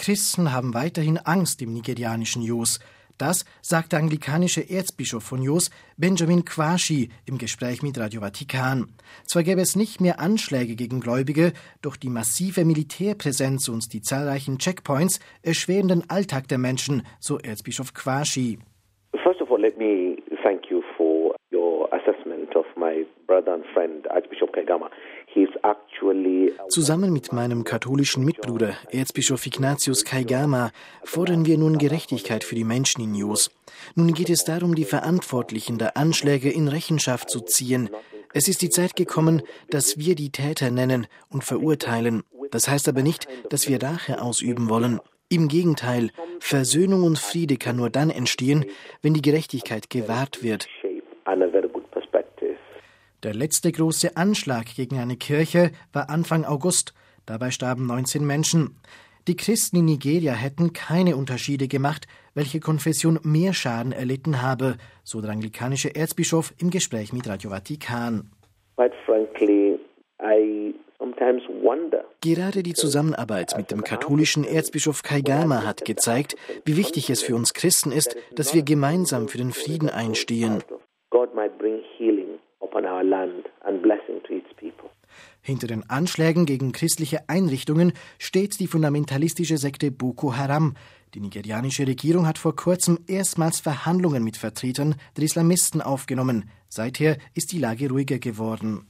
Christen haben weiterhin Angst im nigerianischen Jos. Das sagt der anglikanische Erzbischof von Jos, Benjamin Kwashi, im Gespräch mit Radio Vatikan. Zwar gäbe es nicht mehr Anschläge gegen Gläubige, doch die massive Militärpräsenz und die zahlreichen Checkpoints erschweren den Alltag der Menschen, so Erzbischof Kwashi. First of all, let me thank you for your assessment of my brother and friend, Archbishop Kaigama. Zusammen mit meinem katholischen Mitbruder, Erzbischof Ignatius Kaigama, fordern wir nun Gerechtigkeit für die Menschen in Jos. Nun geht es darum, die Verantwortlichen der Anschläge in Rechenschaft zu ziehen. Es ist die Zeit gekommen, dass wir die Täter nennen und verurteilen. Das heißt aber nicht, dass wir Rache ausüben wollen. Im Gegenteil, Versöhnung und Friede kann nur dann entstehen, wenn die Gerechtigkeit gewahrt wird. Der letzte große Anschlag gegen eine Kirche war Anfang August. Dabei starben 19 Menschen. Die Christen in Nigeria hätten keine Unterschiede gemacht, welche Konfession mehr Schaden erlitten habe, so der anglikanische Erzbischof im Gespräch mit Radio Vatikan. Gerade die Zusammenarbeit mit dem katholischen Erzbischof Kaigama hat gezeigt, wie wichtig es für uns Christen ist, dass wir gemeinsam für den Frieden einstehen. Hinter den Anschlägen gegen christliche Einrichtungen steht die fundamentalistische Sekte Boko Haram. Die nigerianische Regierung hat vor kurzem erstmals Verhandlungen mit Vertretern der Islamisten aufgenommen. Seither ist die Lage ruhiger geworden.